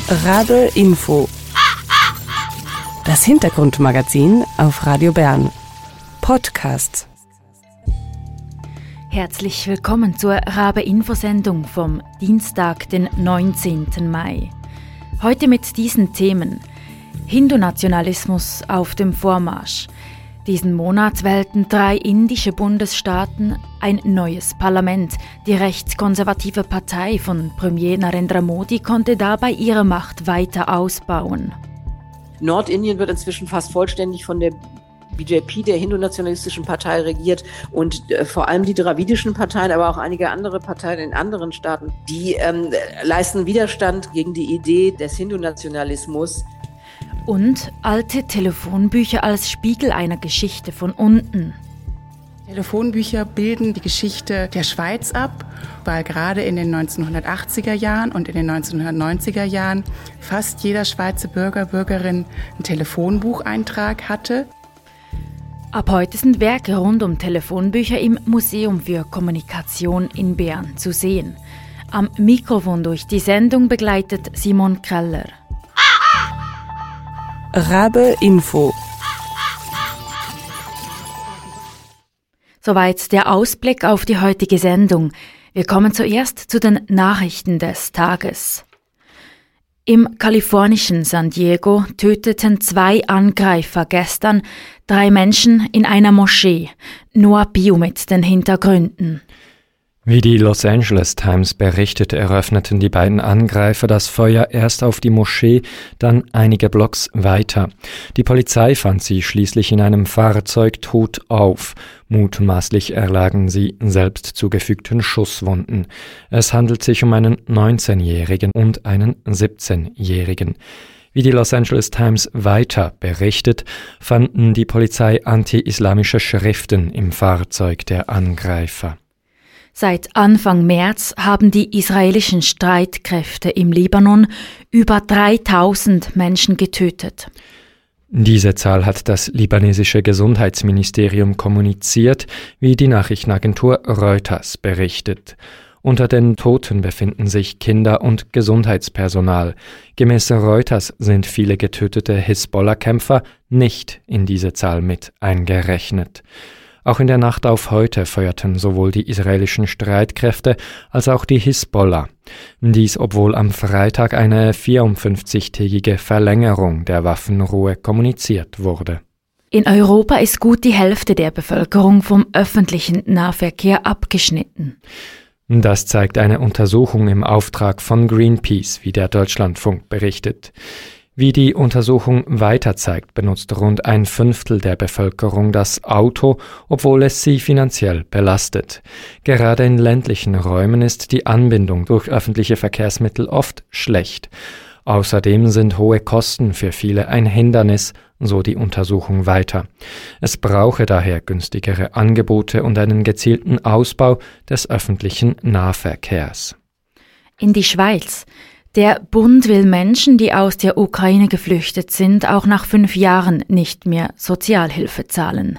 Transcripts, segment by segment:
Rabe Info. Das Hintergrundmagazin auf Radio Bern. Podcast. Herzlich willkommen zur Rabe-Info-Sendung vom Dienstag, den 19. Mai. Heute mit diesen Themen: Hindu-Nationalismus auf dem Vormarsch. Diesen Monat wählten 3 indische Bundesstaaten ein neues Parlament. Die rechtskonservative Partei von Premier Narendra Modi konnte dabei ihre Macht weiter ausbauen. Nordindien wird inzwischen fast vollständig von der BJP, der Hindu-nationalistischen Partei, regiert, und vor allem die dravidischen Parteien, aber auch einige andere Parteien in anderen Staaten, die leisten Widerstand gegen die Idee des Hindu-Nationalismus. Und alte Telefonbücher als Spiegel einer Geschichte von unten. Telefonbücher bilden die Geschichte der Schweiz ab, weil gerade in den 1980er Jahren und in den 1990er Jahren fast jeder Schweizer Bürger, Bürgerin einen Telefonbucheintrag hatte. Ab heute sind Werke rund um Telefonbücher im Museum für Kommunikation in Bern zu sehen. Am Mikrofon durch die Sendung begleitet Simon Kreller. Rabe Info. Soweit der Ausblick auf die heutige Sendung. Wir kommen zuerst zu den Nachrichten des Tages. Im kalifornischen San Diego töteten 2 Angreifer gestern 3 Menschen in einer Moschee. Noah Bio mit den Hintergründen. Wie die Los Angeles Times berichtet, eröffneten die beiden Angreifer das Feuer erst auf die Moschee, dann einige Blocks weiter. Die Polizei fand sie schließlich in einem Fahrzeug tot auf. Mutmaßlich erlagen sie selbst zugefügten Schusswunden. Es handelt sich um einen 19-Jährigen und einen 17-Jährigen. Wie die Los Angeles Times weiter berichtet, fanden die Polizei anti-islamische Schriften im Fahrzeug der Angreifer. Seit Anfang März haben die israelischen Streitkräfte im Libanon über 3000 Menschen getötet. Diese Zahl hat das libanesische Gesundheitsministerium kommuniziert, wie die Nachrichtenagentur Reuters berichtet. Unter den Toten befinden sich Kinder und Gesundheitspersonal. Gemäß Reuters sind viele getötete Hisbollah-Kämpfer nicht in diese Zahl mit eingerechnet. Auch in der Nacht auf heute feuerten sowohl die israelischen Streitkräfte als auch die Hisbollah. Dies, obwohl am Freitag eine 54-tägige Verlängerung der Waffenruhe kommuniziert wurde. In Europa ist gut die Hälfte der Bevölkerung vom öffentlichen Nahverkehr abgeschnitten. Das zeigt eine Untersuchung im Auftrag von Greenpeace, wie der Deutschlandfunk berichtet. Wie die Untersuchung weiter zeigt, benutzt rund 1/5 der Bevölkerung das Auto, obwohl es sie finanziell belastet. Gerade in ländlichen Räumen ist die Anbindung durch öffentliche Verkehrsmittel oft schlecht. Außerdem sind hohe Kosten für viele ein Hindernis, so die Untersuchung weiter. Es brauche daher günstigere Angebote und einen gezielten Ausbau des öffentlichen Nahverkehrs. In die Schweiz. Der Bund will Menschen, die aus der Ukraine geflüchtet sind, auch nach 5 Jahren nicht mehr Sozialhilfe zahlen.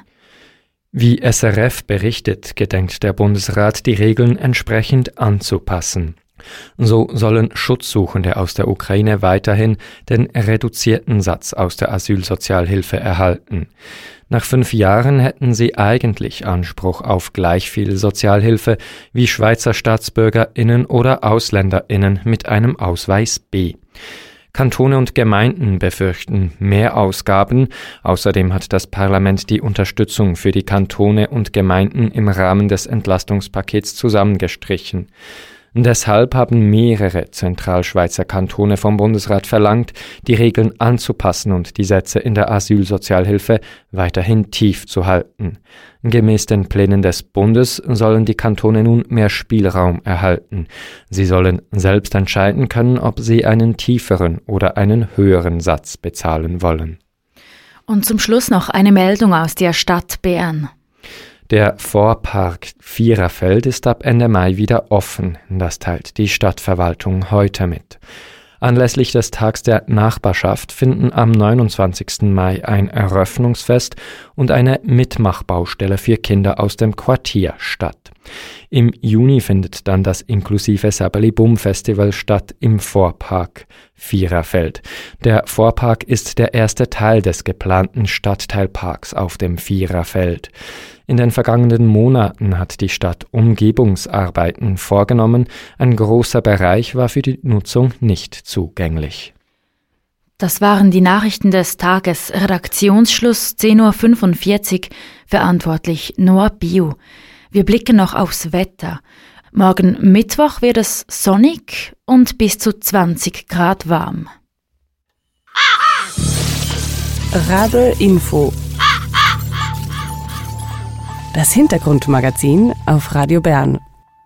Wie SRF berichtet, gedenkt der Bundesrat, die Regeln entsprechend anzupassen. So sollen Schutzsuchende aus der Ukraine weiterhin den reduzierten Satz aus der Asylsozialhilfe erhalten. Nach 5 Jahren hätten sie eigentlich Anspruch auf gleich viel Sozialhilfe wie Schweizer StaatsbürgerInnen oder AusländerInnen mit einem Ausweis B. Kantone und Gemeinden befürchten Mehrausgaben. Außerdem hat das Parlament die Unterstützung für die Kantone und Gemeinden im Rahmen des Entlastungspakets zusammengestrichen. Deshalb haben mehrere Zentralschweizer Kantone vom Bundesrat verlangt, die Regeln anzupassen und die Sätze in der Asylsozialhilfe weiterhin tief zu halten. Gemäß den Plänen des Bundes sollen die Kantone nun mehr Spielraum erhalten. Sie sollen selbst entscheiden können, ob sie einen tieferen oder einen höheren Satz bezahlen wollen. Und zum Schluss noch eine Meldung aus der Stadt Bern. Der Vorpark Viererfeld ist ab Ende Mai wieder offen. Das teilt die Stadtverwaltung heute mit. Anlässlich des Tags der Nachbarschaft finden am 29. Mai ein Eröffnungsfest und eine Mitmachbaustelle für Kinder aus dem Quartier statt. Im Juni findet dann das inklusive Säbeli Bum Festival statt im Vorpark Viererfeld. Der Vorpark ist der erste Teil des geplanten Stadtteilparks auf dem Viererfeld. In den vergangenen Monaten hat die Stadt Umgebungsarbeiten vorgenommen. Ein großer Bereich war für die Nutzung nicht zugänglich. Das waren die Nachrichten des Tages. Redaktionsschluss 10.45 Uhr. Verantwortlich Noah Biu. Wir blicken noch aufs Wetter. Morgen Mittwoch wird es sonnig und bis zu 20 Grad warm. Rabe Info. Das Hintergrundmagazin auf Radio Bern.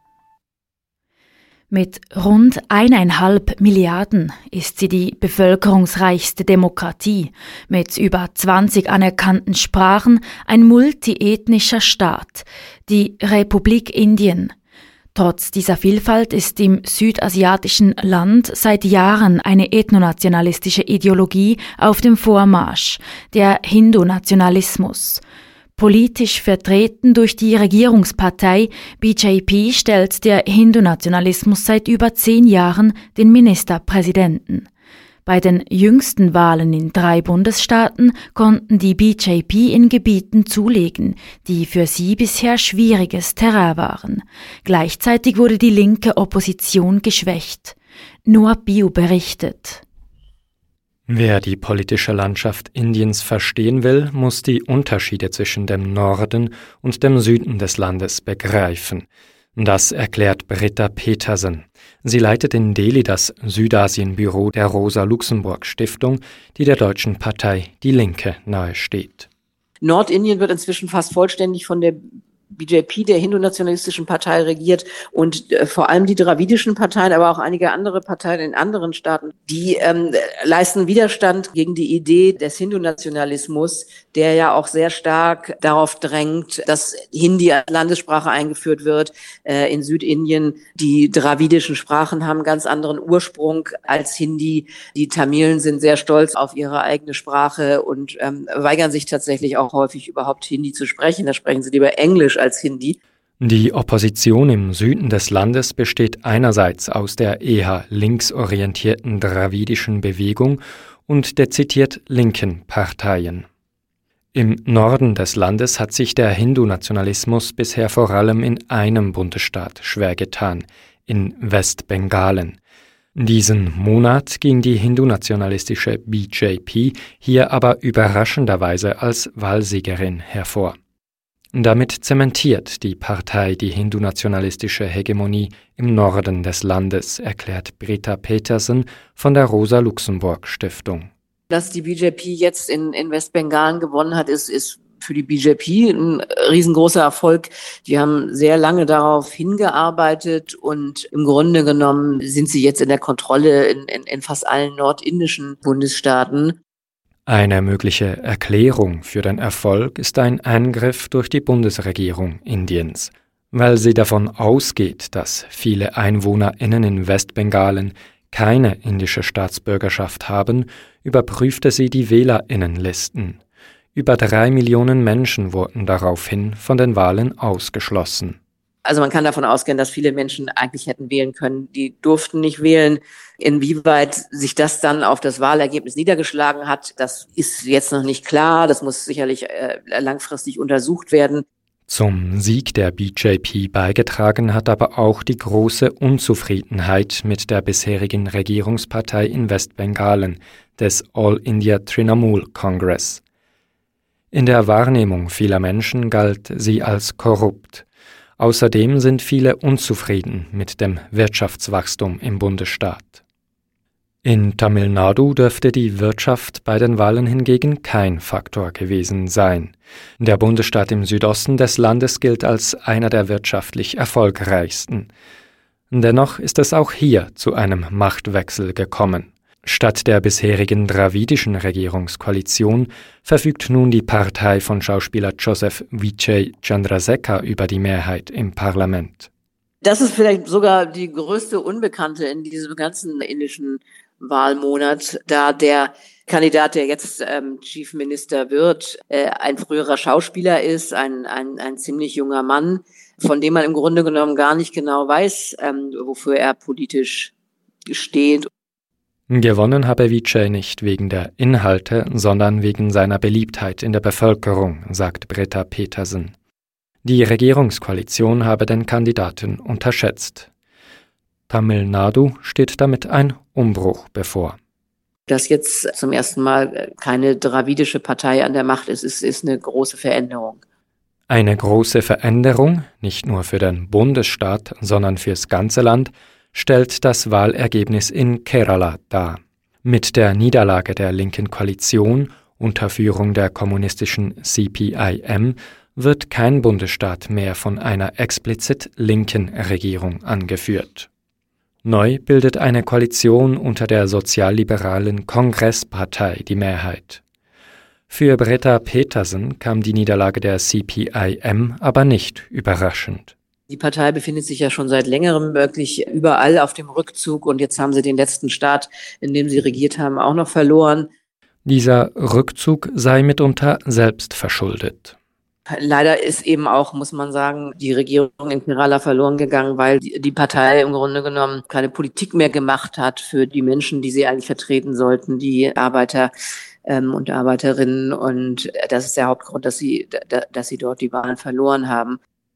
Mit rund 1,5 Milliarden ist sie die bevölkerungsreichste Demokratie, mit über 20 anerkannten Sprachen ein multiethnischer Staat, die Republik Indien. Trotz dieser Vielfalt ist im südasiatischen Land seit Jahren eine ethnonationalistische Ideologie auf dem Vormarsch, der Hindu-Nationalismus. Politisch vertreten durch die Regierungspartei BJP stellt der Hindu-Nationalismus seit über 10 Jahren den Ministerpräsidenten. Bei den jüngsten Wahlen in 3 Bundesstaaten konnten die BJP in Gebieten zulegen, die für sie bisher schwieriges Terrain waren. Gleichzeitig wurde die linke Opposition geschwächt. Noah Biu berichtet. Wer die politische Landschaft Indiens verstehen will, muss die Unterschiede zwischen dem Norden und dem Süden des Landes begreifen. Das erklärt Britta Petersen. Sie leitet in Delhi das Südasienbüro der Rosa-Luxemburg-Stiftung, die der deutschen Partei Die Linke nahesteht. Nordindien wird inzwischen fast vollständig von der BJP, der Hindu-nationalistischen Partei, regiert und vor allem die dravidischen Parteien, aber auch einige andere Parteien in anderen Staaten, die leisten Widerstand gegen die Idee des Hindu-Nationalismus, der ja auch sehr stark darauf drängt, dass Hindi als Landessprache eingeführt wird. In Südindien, die dravidischen Sprachen haben einen ganz anderen Ursprung als Hindi. Die Tamilen sind sehr stolz auf ihre eigene Sprache und weigern sich tatsächlich auch häufig überhaupt Hindi zu sprechen. Da sprechen sie lieber Englisch als Hindi. Die Opposition im Süden des Landes besteht einerseits aus der eher linksorientierten dravidischen Bewegung und dezidiert linken Parteien. Im Norden des Landes hat sich der Hindu-Nationalismus bisher vor allem in einem Bundesstaat schwer getan, in Westbengalen. Diesen Monat ging die hindu-nationalistische BJP hier aber überraschenderweise als Wahlsiegerin hervor. Damit zementiert die Partei die hindu-nationalistische Hegemonie im Norden des Landes, erklärt Britta Petersen von der Rosa-Luxemburg-Stiftung. Dass die BJP jetzt in Westbengalen gewonnen hat, ist für die BJP ein riesengroßer Erfolg. Die haben sehr lange darauf hingearbeitet und im Grunde genommen sind sie jetzt in der Kontrolle in fast allen nordindischen Bundesstaaten. Eine mögliche Erklärung für den Erfolg ist ein Eingriff durch die Bundesregierung Indiens. Weil sie davon ausgeht, dass viele EinwohnerInnen in Westbengalen keine indische Staatsbürgerschaft haben, überprüfte sie die WählerInnenlisten. Über 3 Millionen Menschen wurden daraufhin von den Wahlen ausgeschlossen. Also man kann davon ausgehen, dass viele Menschen eigentlich hätten wählen können, die durften nicht wählen. Inwieweit sich das dann auf das Wahlergebnis niedergeschlagen hat, das ist jetzt noch nicht klar. Das muss sicherlich langfristig untersucht werden. Zum Sieg der BJP beigetragen hat aber auch die große Unzufriedenheit mit der bisherigen Regierungspartei in Westbengalen, des All India Trinamool Congress. In der Wahrnehmung vieler Menschen galt sie als korrupt. Außerdem sind viele unzufrieden mit dem Wirtschaftswachstum im Bundesstaat. In Tamil Nadu dürfte die Wirtschaft bei den Wahlen hingegen kein Faktor gewesen sein. Der Bundesstaat im Südosten des Landes gilt als einer der wirtschaftlich erfolgreichsten. Dennoch ist es auch hier zu einem Machtwechsel gekommen. Statt der bisherigen dravidischen Regierungskoalition verfügt nun die Partei von Schauspieler Joseph Vijay Chandrasekhar über die Mehrheit im Parlament. Das ist vielleicht sogar die größte Unbekannte in diesem ganzen indischen Wahlmonat, da der Kandidat, der jetzt Chief Minister wird, ein früherer Schauspieler ist, ein ziemlich junger Mann, von dem man im Grunde genommen gar nicht genau weiß, wofür er politisch steht. Gewonnen habe Vijay nicht wegen der Inhalte, sondern wegen seiner Beliebtheit in der Bevölkerung, sagt Britta Petersen. Die Regierungskoalition habe den Kandidaten unterschätzt. Tamil Nadu steht damit ein Umbruch bevor. Dass jetzt zum ersten Mal keine dravidische Partei an der Macht ist eine große Veränderung. Eine große Veränderung, nicht nur für den Bundesstaat, sondern fürs ganze Land, stellt das Wahlergebnis in Kerala dar. Mit der Niederlage der linken Koalition unter Führung der kommunistischen CPIM wird kein Bundesstaat mehr von einer explizit linken Regierung angeführt. Neu bildet eine Koalition unter der sozialliberalen Kongresspartei die Mehrheit. Für Britta Petersen kam die Niederlage der CPIM aber nicht überraschend. Die Partei befindet sich ja schon seit längerem wirklich überall auf dem Rückzug und jetzt haben sie den letzten Staat, in dem sie regiert haben, auch noch verloren. Dieser Rückzug sei mitunter selbst verschuldet. Leider ist eben auch, muss man sagen, die Regierung in Kerala verloren gegangen, weil die Partei im Grunde genommen keine Politik mehr gemacht hat für die Menschen, die sie eigentlich vertreten sollten, die Arbeiter und Arbeiterinnen. Und das ist der Hauptgrund, dass sie dort die Wahlen verloren haben.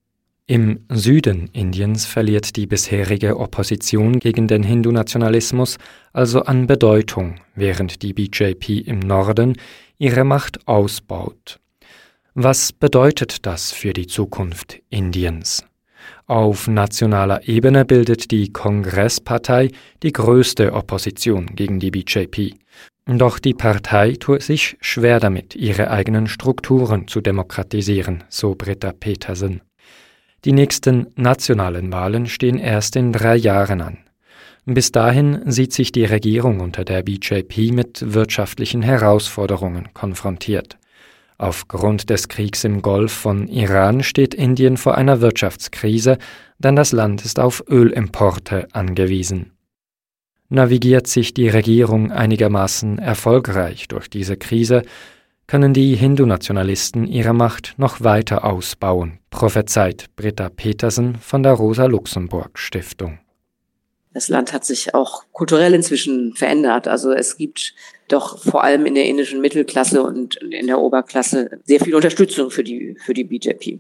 Im Süden Indiens verliert die bisherige Opposition gegen den Hindu-Nationalismus also an Bedeutung, während die BJP im Norden ihre Macht ausbaut. Was bedeutet das für die Zukunft Indiens? Auf nationaler Ebene bildet die Kongresspartei die größte Opposition gegen die BJP. Doch die Partei tut sich schwer damit, ihre eigenen Strukturen zu demokratisieren, so Britta Petersen. Die nächsten nationalen Wahlen stehen erst in 3 Jahren an. Bis dahin sieht sich die Regierung unter der BJP mit wirtschaftlichen Herausforderungen konfrontiert. Aufgrund des Kriegs im Golf von Iran steht Indien vor einer Wirtschaftskrise, denn das Land ist auf Ölimporte angewiesen. Navigiert sich die Regierung einigermaßen erfolgreich durch diese Krise, können die Hindu-Nationalisten ihre Macht noch weiter ausbauen, prophezeit Britta Petersen von der Rosa-Luxemburg-Stiftung. Das Land hat sich auch kulturell inzwischen verändert. Also es gibt doch vor allem in der indischen Mittelklasse und in der Oberklasse sehr viel Unterstützung für die BJP.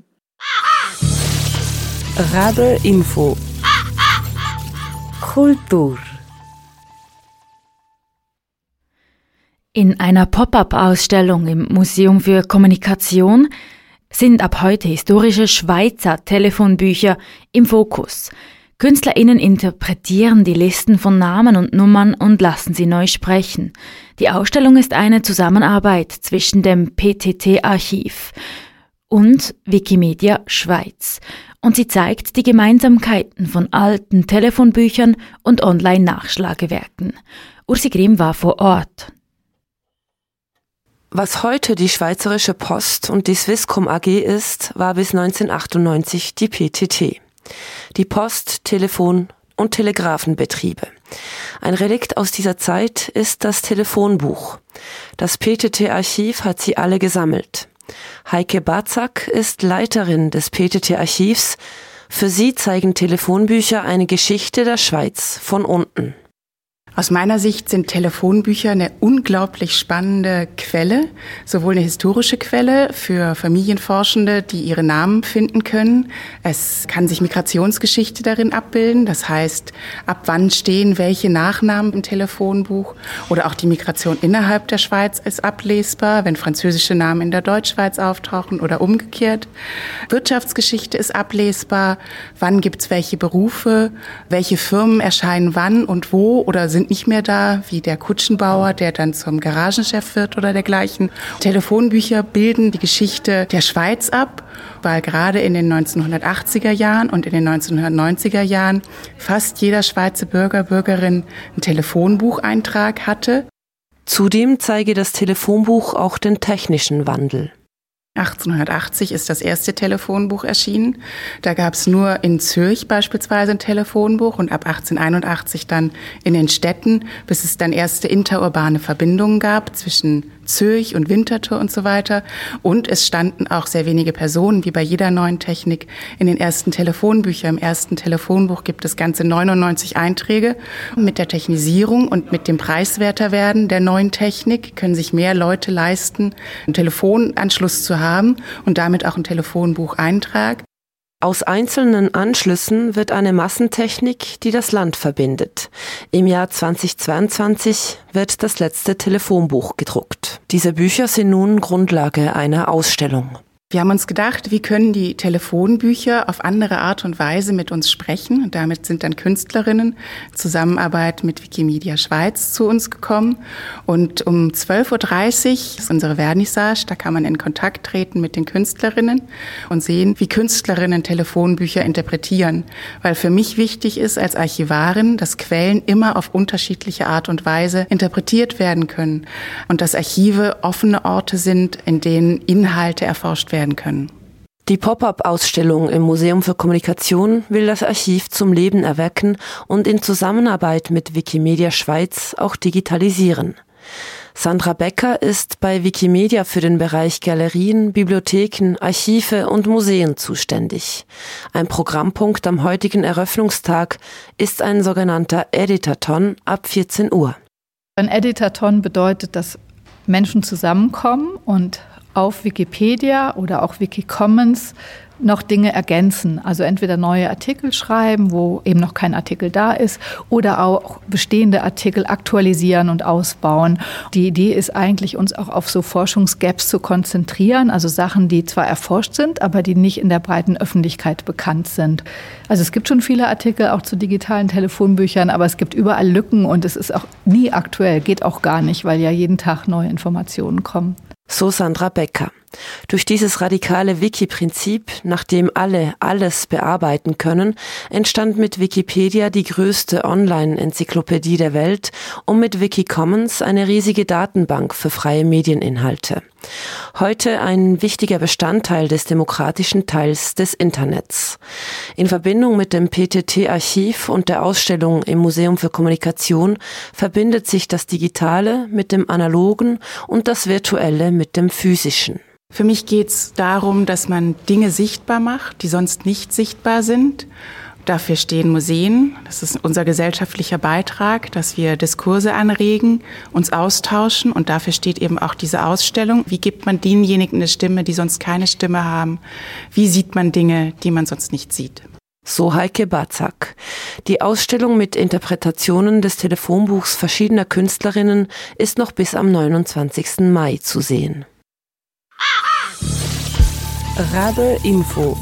Radar Info. Kultur. In einer Pop-up-Ausstellung im Museum für Kommunikation sind ab heute historische Schweizer Telefonbücher im Fokus. KünstlerInnen interpretieren die Listen von Namen und Nummern und lassen sie neu sprechen. Die Ausstellung ist eine Zusammenarbeit zwischen dem PTT-Archiv und Wikimedia Schweiz und sie zeigt die Gemeinsamkeiten von alten Telefonbüchern und Online-Nachschlagewerken. Ursi Grimm war vor Ort. Was heute die Schweizerische Post und die Swisscom AG ist, war bis 1998 die PTT. Die Post-, Telefon- und Telegrafenbetriebe. Ein Relikt aus dieser Zeit ist das Telefonbuch. Das PTT-Archiv hat sie alle gesammelt. Heike Barzak ist Leiterin des PTT-Archivs. Für sie zeigen Telefonbücher eine Geschichte der Schweiz von unten. Aus meiner Sicht sind Telefonbücher eine unglaublich spannende Quelle, sowohl eine historische Quelle für Familienforschende, die ihre Namen finden können. Es kann sich Migrationsgeschichte darin abbilden, das heißt, ab wann stehen welche Nachnamen im Telefonbuch, oder auch die Migration innerhalb der Schweiz ist ablesbar, wenn französische Namen in der Deutschschweiz auftauchen oder umgekehrt. Wirtschaftsgeschichte ist ablesbar, wann gibt's welche Berufe, welche Firmen erscheinen wann und wo oder sind nicht mehr da, wie der Kutschenbauer, der dann zum Garagenchef wird oder dergleichen. Telefonbücher bilden die Geschichte der Schweiz ab, weil gerade in den 1980er Jahren und in den 1990er Jahren fast jeder Schweizer Bürger, Bürgerin einen Telefonbucheintrag hatte. Zudem zeige das Telefonbuch auch den technischen Wandel. 1880 ist das erste Telefonbuch erschienen. Da gab es nur in Zürich beispielsweise ein Telefonbuch und ab 1881 dann in den Städten, bis es dann erste interurbane Verbindungen gab zwischen Zürich und Winterthur und so weiter. Und es standen auch sehr wenige Personen, wie bei jeder neuen Technik, in den ersten Telefonbüchern. Im ersten Telefonbuch gibt es ganze 99 Einträge. Mit der Technisierung und mit dem Preiswerterwerden der neuen Technik können sich mehr Leute leisten, einen Telefonanschluss zu haben und damit auch einen Telefonbucheintrag. Aus einzelnen Anschlüssen wird eine Massentechnik, die das Land verbindet. Im Jahr 2022 wird das letzte Telefonbuch gedruckt. Diese Bücher sind nun Grundlage einer Ausstellung. Wir haben uns gedacht, wie können die Telefonbücher auf andere Art und Weise mit uns sprechen? Und damit sind dann Künstlerinnen in Zusammenarbeit mit Wikimedia Schweiz zu uns gekommen. Und um 12.30 Uhr ist unsere Vernissage. Da kann man in Kontakt treten mit den Künstlerinnen und sehen, wie Künstlerinnen Telefonbücher interpretieren. Weil für mich wichtig ist als Archivarin, dass Quellen immer auf unterschiedliche Art und Weise interpretiert werden können. Und dass Archive offene Orte sind, in denen Inhalte erforscht werden können. Die Pop-up-Ausstellung im Museum für Kommunikation will das Archiv zum Leben erwecken und in Zusammenarbeit mit Wikimedia Schweiz auch digitalisieren. Sandra Becker ist bei Wikimedia für den Bereich Galerien, Bibliotheken, Archive und Museen zuständig. Ein Programmpunkt am heutigen Eröffnungstag ist ein sogenannter Editathon ab 14 Uhr. Ein Editathon bedeutet, dass Menschen zusammenkommen und auf Wikipedia oder auch Wikicommons noch Dinge ergänzen. Also entweder neue Artikel schreiben, wo eben noch kein Artikel da ist, oder auch bestehende Artikel aktualisieren und ausbauen. Die Idee ist eigentlich, uns auch auf so Forschungsgaps zu konzentrieren, also Sachen, die zwar erforscht sind, aber die nicht in der breiten Öffentlichkeit bekannt sind. Also es gibt schon viele Artikel auch zu digitalen Telefonbüchern, aber es gibt überall Lücken und es ist auch nie aktuell, geht auch gar nicht, weil ja jeden Tag neue Informationen kommen. So Sandra Becker. Durch dieses radikale Wiki-Prinzip, nach dem alle alles bearbeiten können, entstand mit Wikipedia die größte Online-Enzyklopädie der Welt und mit Wikicommons eine riesige Datenbank für freie Medieninhalte. Heute ein wichtiger Bestandteil des demokratischen Teils des Internets. In Verbindung mit dem PTT-Archiv und der Ausstellung im Museum für Kommunikation verbindet sich das Digitale mit dem Analogen und das Virtuelle mit dem Physischen. Für mich geht es darum, dass man Dinge sichtbar macht, die sonst nicht sichtbar sind. Dafür stehen Museen. Das ist unser gesellschaftlicher Beitrag, dass wir Diskurse anregen, uns austauschen. Und dafür steht eben auch diese Ausstellung. Wie gibt man denjenigen eine Stimme, die sonst keine Stimme haben? Wie sieht man Dinge, die man sonst nicht sieht? So Heike Batzak. Die Ausstellung mit Interpretationen des Telefonbuchs verschiedener Künstlerinnen ist noch bis am 29. Mai zu sehen. Rabe Info.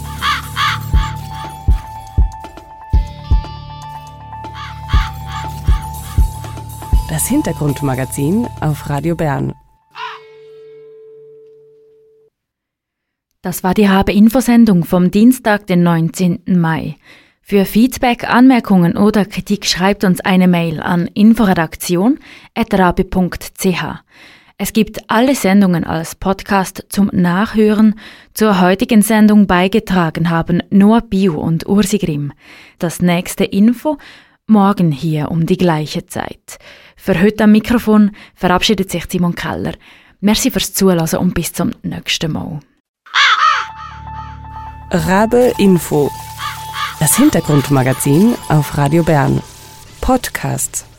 Das Hintergrundmagazin auf Radio Bern. Das war die Rabe-Info-Sendung vom Dienstag, den 19. Mai. Für Feedback, Anmerkungen oder Kritik schreibt uns eine Mail an inforedaktion@rabe.ch. Es gibt alle Sendungen als Podcast zum Nachhören. Zur heutigen Sendung beigetragen haben Noah Bio und Ursi Grimm. Das nächste Info morgen hier um die gleiche Zeit. Für heute am Mikrofon verabschiedet sich Simon Keller. Merci fürs Zuhören und bis zum nächsten Mal. Rabe Info. Das Hintergrundmagazin auf Radio Bern. Podcasts.